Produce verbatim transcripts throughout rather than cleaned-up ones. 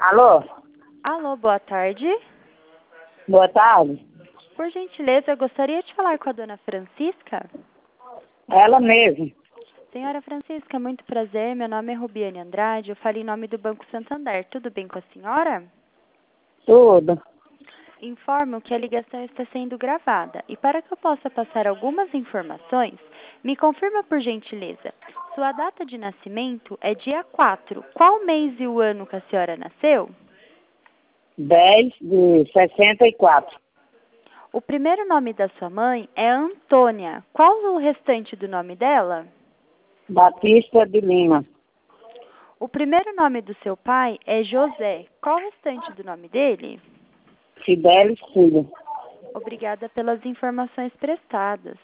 Alô? Alô, boa tarde. Boa tarde. Por gentileza, eu gostaria de falar com a dona Francisca. Ela mesmo. Senhora Francisca, muito prazer. Meu nome é Rubiane Andrade. Eu falo em nome do Banco Santander. Tudo bem com a senhora? Tudo. Informo que a ligação está sendo gravada. E para que eu possa passar algumas informações, me confirma por gentileza. Sua data de nascimento é dia quatro. Qual mês e o ano que a senhora nasceu? dez de sessenta e quatro. O primeiro nome da sua mãe é Antônia. Qual o restante do nome dela? Batista de Lima. O primeiro nome do seu pai é José. Qual o restante do nome dele? Fidelis Filho. Obrigada pelas informações prestadas.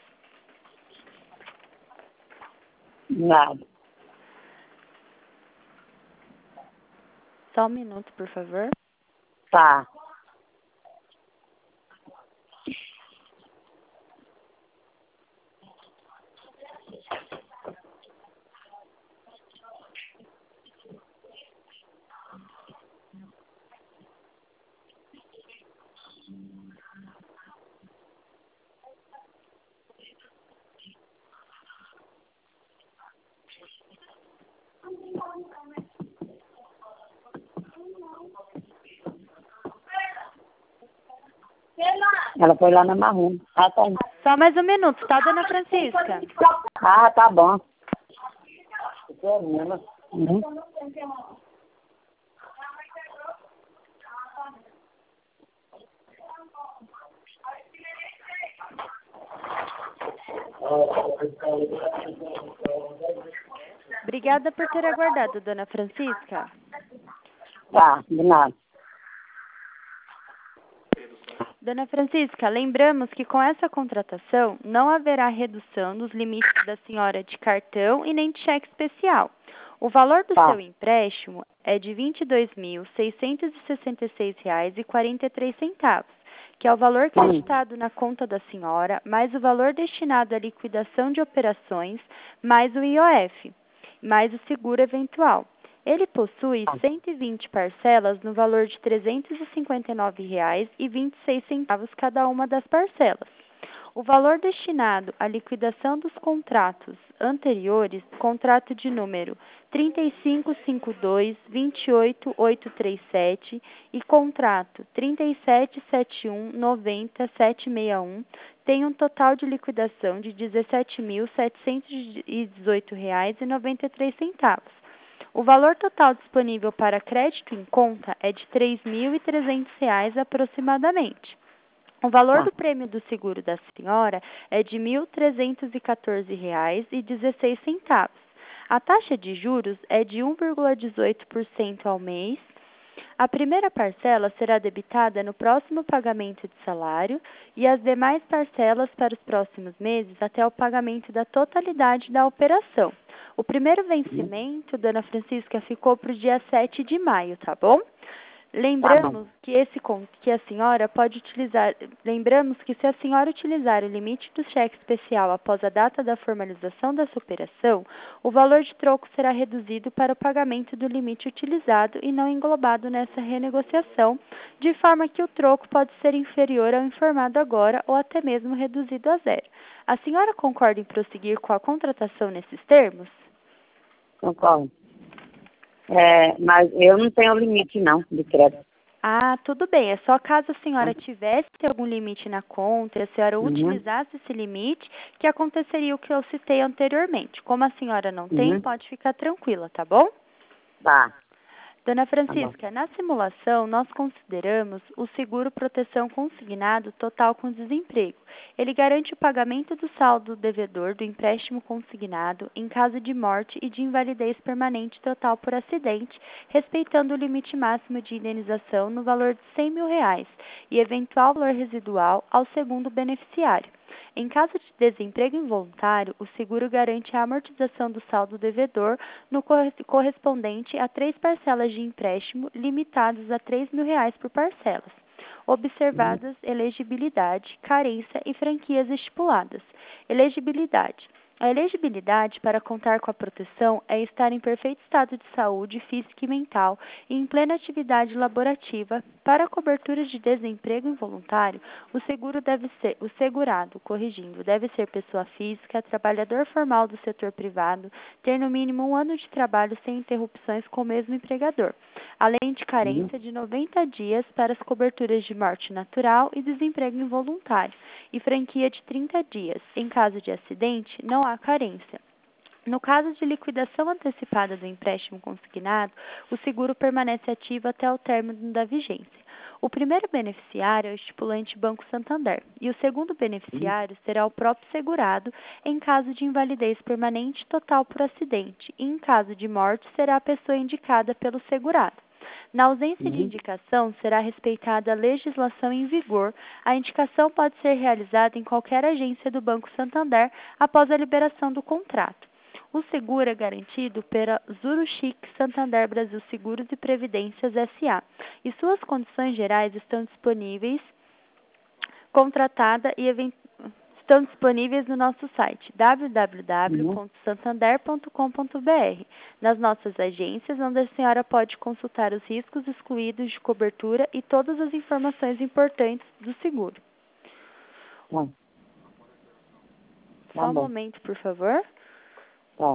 Nada. Só um minuto, por favor. Tá. Ela foi lá na Marrom. Ah, tá. Só mais um minuto, tá, dona Francisca? Ah, tá bom. Uhum. Obrigada por ter aguardado, dona Francisca. Tá, de nada. Dona Francisca, lembramos que com essa contratação não haverá redução dos limites da senhora de cartão e nem de cheque especial. O valor do Tá. seu empréstimo é de vinte e dois mil, seiscentos e sessenta e seis reais e quarenta e três centavos, que é o valor creditado na conta da senhora, mais o valor destinado à liquidação de operações, mais o I O F, mais o seguro eventual. Ele possui cento e vinte parcelas no valor de trezentos e cinquenta e nove reais e vinte e seis centavos cada uma das parcelas. O valor destinado à liquidação dos contratos anteriores, contrato de número trinta e cinco cinquenta e dois, vinte e oito mil oitocentos e trinta e sete e contrato trinta e sete setenta e um, noventa, setecentos e sessenta e um, tem um total de liquidação de dezessete mil setecentos e dezoito reais e noventa e três centavos. O valor total disponível para crédito em conta é de três mil e trezentos reais aproximadamente. O valor do prêmio do seguro da senhora é de mil trezentos e quatorze reais e dezesseis centavos. A taxa de juros é de um vírgula dezoito por cento ao mês. A primeira parcela será debitada no próximo pagamento de salário e as demais parcelas para os próximos meses até o pagamento da totalidade da operação. O primeiro vencimento, dona Francisca, ficou para o dia sete de maio, tá bom? Lembramos que esse que a senhora pode utilizar, lembramos que se a senhora utilizar o limite do cheque especial após a data da formalização dessa operação, o valor de troco será reduzido para o pagamento do limite utilizado e não englobado nessa renegociação, de forma que o troco pode ser inferior ao informado agora ou até mesmo reduzido a zero. A senhora concorda em prosseguir com a contratação nesses termos? Concordo. É, mas eu não tenho limite, não, de crédito. Ah, tudo bem. É só caso a senhora tivesse algum limite na conta e a senhora Uhum. utilizasse esse limite, que aconteceria o que eu citei anteriormente. Como a senhora não tem, Uhum. pode ficar tranquila, tá bom? Tá. Dona Tá bom. Francisca, na simulação, nós consideramos o seguro proteção consignado total com desemprego. Ele garante o pagamento do saldo devedor do empréstimo consignado em caso de morte e de invalidez permanente total por acidente, respeitando o limite máximo de indenização no valor de cem mil reais e eventual valor residual ao segundo beneficiário. Em caso de desemprego involuntário, o seguro garante a amortização do saldo devedor no correspondente a três parcelas de empréstimo limitadas a três mil reais por parcelas, observadas elegibilidade, carência e franquias estipuladas. Elegibilidade. A elegibilidade para contar com a proteção é estar em perfeito estado de saúde física e mental e em plena atividade laborativa. Para a cobertura de desemprego involuntário, o seguro deve ser o segurado, corrigindo, deve ser pessoa física, trabalhador formal do setor privado, ter no mínimo um ano de trabalho sem interrupções com o mesmo empregador, além de carência de noventa dias para as coberturas de morte natural e desemprego involuntário, e franquia de trinta dias. Em caso de acidente, não há carência. No caso de liquidação antecipada do empréstimo consignado, o seguro permanece ativo até o término da vigência. O primeiro beneficiário é o estipulante Banco Santander e o segundo beneficiário será o próprio segurado em caso de invalidez permanente total por acidente e em caso de morte será a pessoa indicada pelo segurado. Na ausência de indicação, será respeitada a legislação em vigor. A indicação pode ser realizada em qualquer agência do Banco Santander após a liberação do contrato. O seguro é garantido pela Zuruchic Santander Brasil Seguros e Previdências S A e suas condições gerais estão disponíveis, contratada e eventualmente estão disponíveis no nosso site w w w ponto santander ponto com ponto b r, nas nossas agências, onde a senhora pode consultar os riscos excluídos de cobertura e todas as informações importantes do seguro. Tá. Só um momento, por favor. Tá.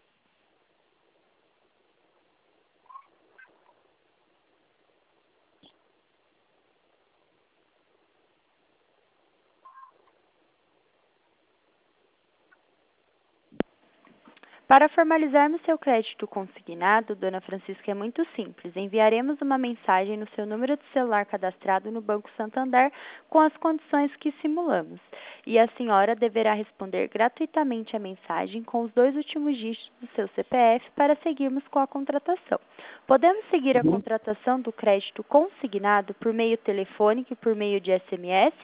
Para formalizarmos seu crédito consignado, dona Francisca, é muito simples. Enviaremos uma mensagem no seu número de celular cadastrado no Banco Santander com as condições que simulamos. E a senhora deverá responder gratuitamente a mensagem com os dois últimos dígitos do seu C P F para seguirmos com a contratação. Podemos seguir a contratação do crédito consignado por meio telefônico e por meio de S M S?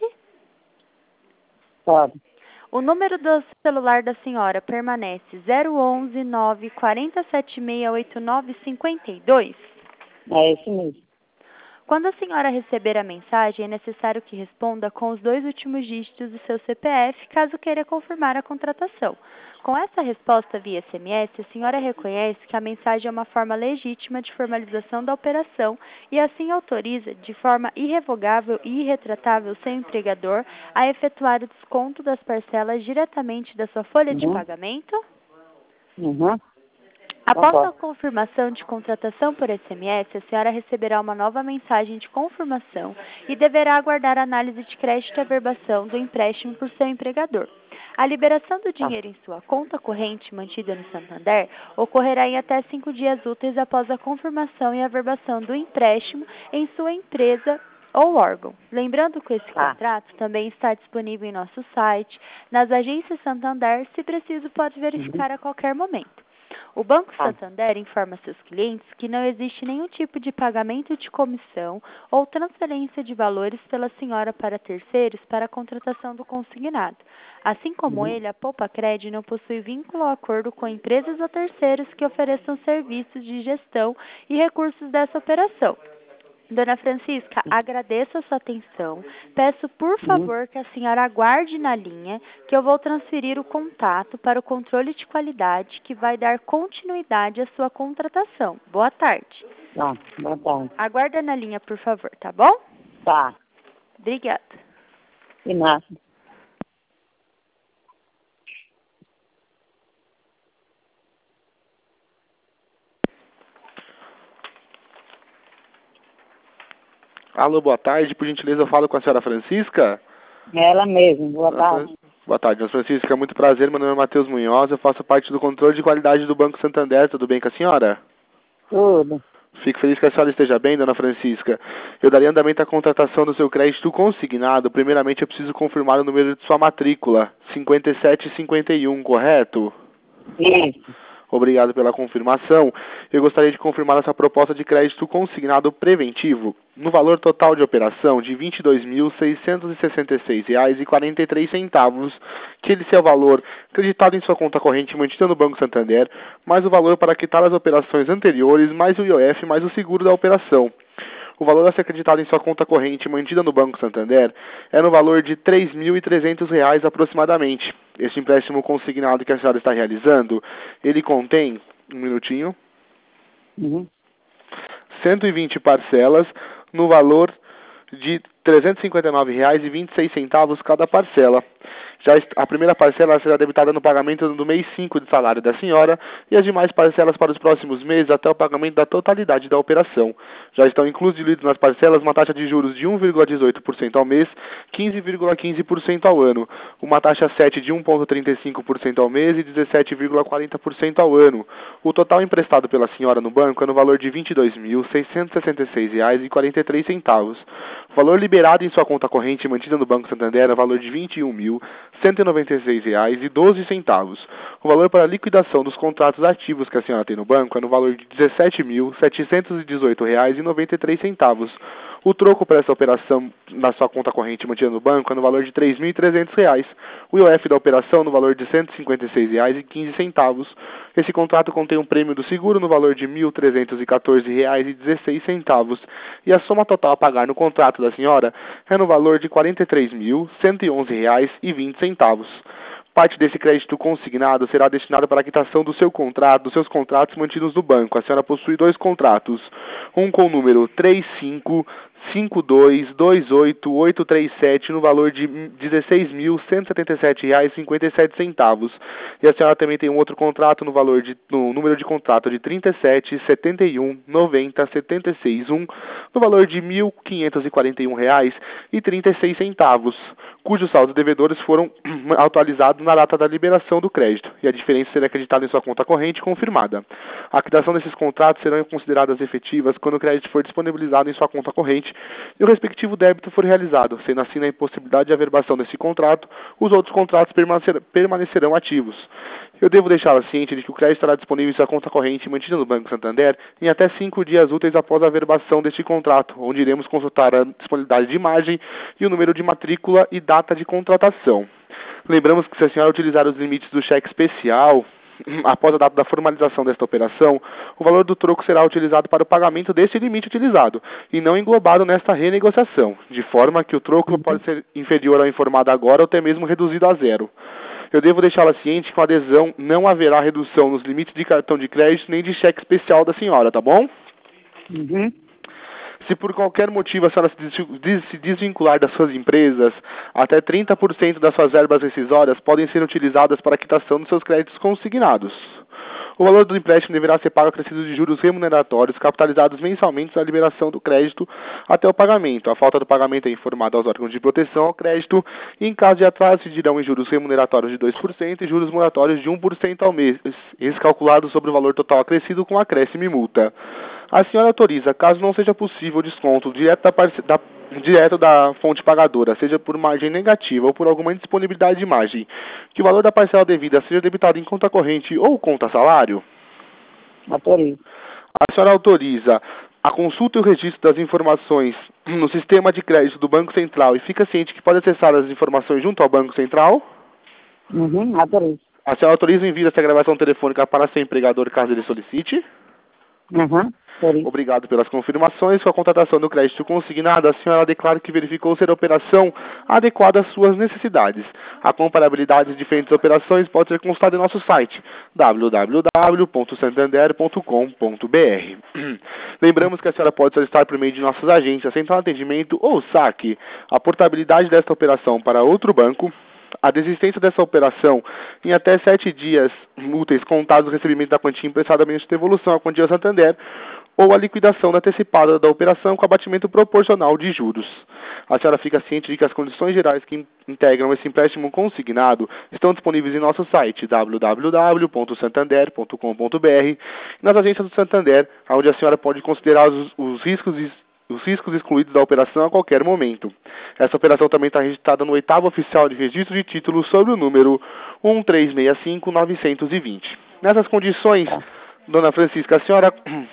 Pode. O número do celular da senhora permanece zero onze, nove quatro sete seis, oito nove cinco dois? É esse mesmo. Quando a senhora receber a mensagem, é necessário que responda com os dois últimos dígitos do seu C P F, caso queira confirmar a contratação. Com essa resposta via S M S, a senhora reconhece que a mensagem é uma forma legítima de formalização da operação e assim autoriza, de forma irrevogável e irretratável seu empregador, a efetuar o desconto das parcelas diretamente da sua folha de Uhum. pagamento? Uhum. Após Concordo. a confirmação de contratação por S M S, a senhora receberá uma nova mensagem de confirmação e deverá aguardar a análise de crédito e averbação do empréstimo por seu empregador. A liberação do dinheiro em sua conta corrente mantida no Santander ocorrerá em até cinco dias úteis após a confirmação e averbação do empréstimo em sua empresa ou órgão. Lembrando que esse Tá. contrato também está disponível em nosso site, nas agências Santander, se preciso pode verificar a qualquer momento. O Banco Tá. Santander informa seus clientes que não existe nenhum tipo de pagamento de comissão ou transferência de valores pela senhora para terceiros para a contratação do consignado. Assim como Uhum. ele, a Poupacred não possui vínculo ou acordo com empresas ou terceiros que ofereçam serviços de gestão e recursos dessa operação. Dona Francisca, agradeço a sua atenção. Peço, por favor, que a senhora aguarde na linha, que eu vou transferir o contato para o controle de qualidade, que vai dar continuidade à sua contratação. Boa tarde. Tá. Boa tarde. Aguarda na linha, por favor, tá bom? Tá. Obrigada. De nada. Alô, boa tarde. Por gentileza, eu falo com a senhora Francisca? É ela mesmo. Boa tarde. Boa tarde, dona Francisca. Muito prazer. Meu nome é Matheus Munhoz. Eu faço parte do controle de qualidade do Banco Santander. Tudo bem com a senhora? Tudo. Fico feliz que a senhora esteja bem, dona Francisca. Eu daria andamento à contratação do seu crédito consignado. Primeiramente, eu preciso confirmar o número de sua matrícula. cinquenta e sete cinquenta e um, correto? Isso. Obrigado pela confirmação. Eu gostaria de confirmar essa proposta de crédito consignado preventivo no valor total de operação de vinte e dois mil, seiscentos e sessenta e seis reais e quarenta e três centavos, que ele seja o valor acreditado em sua conta corrente mantida no Banco Santander, mais o valor para quitar as operações anteriores, mais o I O F, mais o seguro da operação. O valor a ser acreditado em sua conta corrente mantida no Banco Santander é no valor de três mil e trezentos reais aproximadamente. Este empréstimo consignado que a senhora está realizando, ele contém, um minutinho, Uhum. cento e vinte parcelas no valor de trezentos e cinquenta e nove reais e vinte e seis centavos cada parcela. Já a primeira parcela será debitada no pagamento do mês cinco de salário da senhora e as demais parcelas para os próximos meses até o pagamento da totalidade da operação. Já estão incluídos nas parcelas uma taxa de juros de um vírgula dezoito por cento ao mês, quinze vírgula quinze por cento ao ano, uma taxa sete de um vírgula trinta e cinco por cento ao mês e dezessete vírgula quarenta por cento ao ano. O total emprestado pela senhora no banco é no valor de vinte e dois mil, seiscentos e sessenta e seis reais e quarenta e três centavos. O valor liberado em sua conta corrente mantida no Banco Santander é o valor de vinte e um mil, cento e noventa e seis reais e doze centavos. O valor para a liquidação dos contratos ativos que a senhora tem no banco é no valor de dezessete mil, setecentos e dezoito reais e noventa e três centavos. O troco para essa operação na sua conta corrente mantida no banco é no valor de três mil e trezentos reais. O I O F da operação no valor de cento e cinquenta e seis reais e quinze centavos. Esse contrato contém um prêmio do seguro no valor de mil trezentos e quatorze reais e dezesseis centavos. E a soma total a pagar no contrato da senhora é no valor de quarenta e três mil, cento e onze reais e vinte centavos. Parte desse crédito consignado será destinada para a quitação do seu contrato, dos seus contratos mantidos no banco. A senhora possui dois contratos, um com o número três cinco cinco dois dois oito oito três sete no valor de dezesseis mil, cento e setenta e sete reais e cinquenta e sete centavos. E a senhora também tem um outro contrato no valor de no número de contrato de trinta e sete, setenta e um, noventa, setenta e seis, um no valor de mil quinhentos e quarenta e um reais e trinta e seis centavos, cujos saldos devedores foram atualizados na data da liberação do crédito, e a diferença será acreditada em sua conta corrente confirmada. A quitação desses contratos serão consideradas efetivas quando o crédito for disponibilizado em sua conta corrente e o respectivo débito for realizado, sendo assim na impossibilidade de averbação desse contrato, os outros contratos permanecerão ativos. Eu devo deixá-la ciente de que o crédito estará disponível em sua conta corrente mantida no Banco Santander em até cinco dias úteis após a averbação deste contrato, onde iremos consultar a disponibilidade de imagem e o número de matrícula e data de contratação. Lembramos que se a senhora utilizar os limites do cheque especial, após a data da formalização desta operação, o valor do troco será utilizado para o pagamento deste limite utilizado, e não englobado nesta renegociação, de forma que o troco pode ser inferior ao informado agora ou até mesmo reduzido a zero. Eu devo deixá-la ciente que com a adesão não haverá redução nos limites de cartão de crédito nem de cheque especial da senhora, tá bom? Uhum. Se por qualquer motivo a senhora se desvincular das suas empresas, até trinta por cento das suas verbas rescisórias podem ser utilizadas para a quitação dos seus créditos consignados. O valor do empréstimo deverá ser pago acrescido de juros remuneratórios capitalizados mensalmente na liberação do crédito até o pagamento. A falta do pagamento é informada aos órgãos de proteção ao crédito e, em caso de atraso, se dirão em juros remuneratórios de dois por cento e juros moratórios de um por cento ao mês, esses calculados sobre o valor total acrescido com acréscimo e multa. A senhora autoriza, caso não seja possível o desconto direto da, parce... da... direto da fonte pagadora, seja por margem negativa ou por alguma indisponibilidade de margem, que o valor da parcela devida seja debitado em conta corrente ou conta salário? Autorizo. A senhora autoriza a consulta e o registro das informações no sistema de crédito do Banco Central e fica ciente que pode acessar as informações junto ao Banco Central? Uhum, autorizo. A senhora autoriza o envio dessa gravação telefônica para seu empregador caso ele solicite? Uhum. Obrigado pelas confirmações. Com a contratação do crédito consignado, a senhora declara que verificou ser a operação adequada às suas necessidades. A comparabilidade de diferentes operações pode ser consultada em nosso site w w w ponto santander ponto com ponto b r. Lembramos que a senhora pode solicitar por meio de nossas agências, central de atendimento ou saque, a portabilidade desta operação para outro banco, a desistência dessa operação em até sete dias úteis contados do recebimento da quantia emprestada mediante devolução à quantia Santander, ou a liquidação antecipada da operação com abatimento proporcional de juros. A senhora fica ciente de que as condições gerais que integram esse empréstimo consignado estão disponíveis em nosso site w w w ponto santander ponto com ponto b r e nas agências do Santander, onde a senhora pode considerar os, os riscos os riscos excluídos da operação a qualquer momento. Essa operação também está registrada no oitavo oficial de registro de títulos sob o número um três seis cinco nove dois zero. Nessas condições, dona Francisca, a senhora...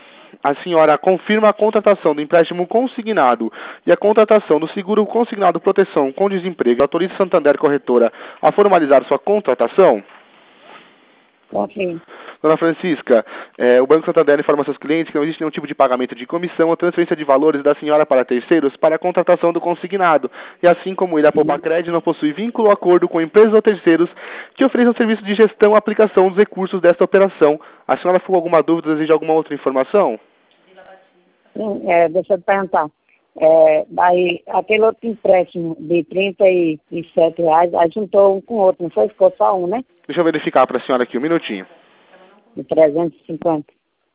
A senhora confirma a contratação do empréstimo consignado e a contratação do seguro consignado proteção com desemprego. Autoriza Santander Corretora a formalizar sua contratação? Confio. Dona Francisca, é, o Banco Santander informa seus clientes que não existe nenhum tipo de pagamento de comissão ou transferência de valores da senhora para terceiros para a contratação do consignado. E assim como ele, a Poupacred não possui vínculo ou acordo com empresas ou terceiros que ofereçam serviço de gestão ou aplicação dos recursos desta operação. A senhora ficou com alguma dúvida, deseja alguma outra informação? Sim, é, deixa eu te perguntar. É, daí, aquele outro empréstimo de trinta e sete reais, aí juntou um com o outro, não foi? Ficou só um, né? Deixa eu verificar para a senhora aqui, um minutinho. De trezentos e cinquenta.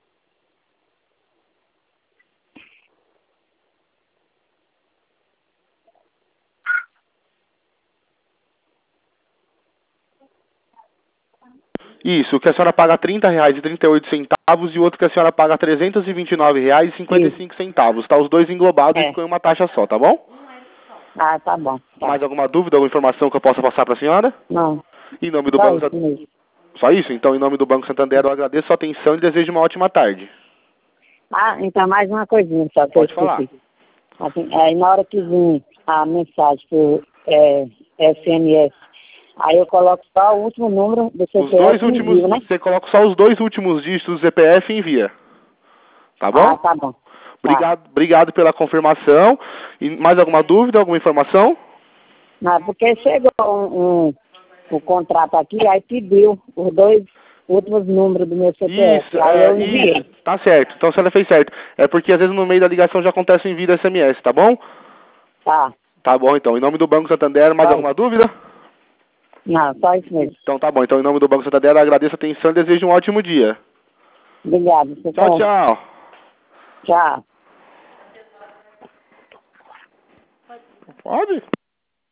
Isso, o que a senhora paga trinta reais e trinta e oito centavos e o outro que a senhora paga trezentos e vinte e nove reais e cinquenta e cinco centavos. Tá os dois englobados É. e ficam em uma taxa só, tá bom? Ah, tá bom. Tá. Mais alguma dúvida, alguma informação que eu possa passar para a senhora? Não, Em nome do só Banco isso Santander. mesmo. Só isso? Então, em nome do Banco Santander, eu agradeço a sua atenção e desejo uma ótima tarde. Ah, então mais uma coisinha só que eu Pode falar. esqueci. Assim, aí na hora que vir a mensagem por é, S M S, aí eu coloco só o último número do Os C P F dois e últimos, envio, né? você coloca só os dois últimos dígitos do C P F e envia. Tá bom? Ah, tá bom. Obrigado, obrigado pela confirmação. E mais alguma dúvida, alguma informação? Não, porque chegou um, um, o contrato aqui, aí pediu os dois últimos números do meu C P F. Isso, Aí é, eu enviei. isso. Tá certo. Então a senhora fez certo. É porque às vezes no meio da ligação já acontece o envio do S M S, tá bom? Tá. Tá bom, então. Em nome do Banco Santander, mais Vai. alguma dúvida? Não, só isso mesmo. Então tá bom. Então, em nome do Banco Santander, eu agradeço a atenção e desejo um ótimo dia. Obrigado. Você Tchau, tá- tchau. Tchau. Pode?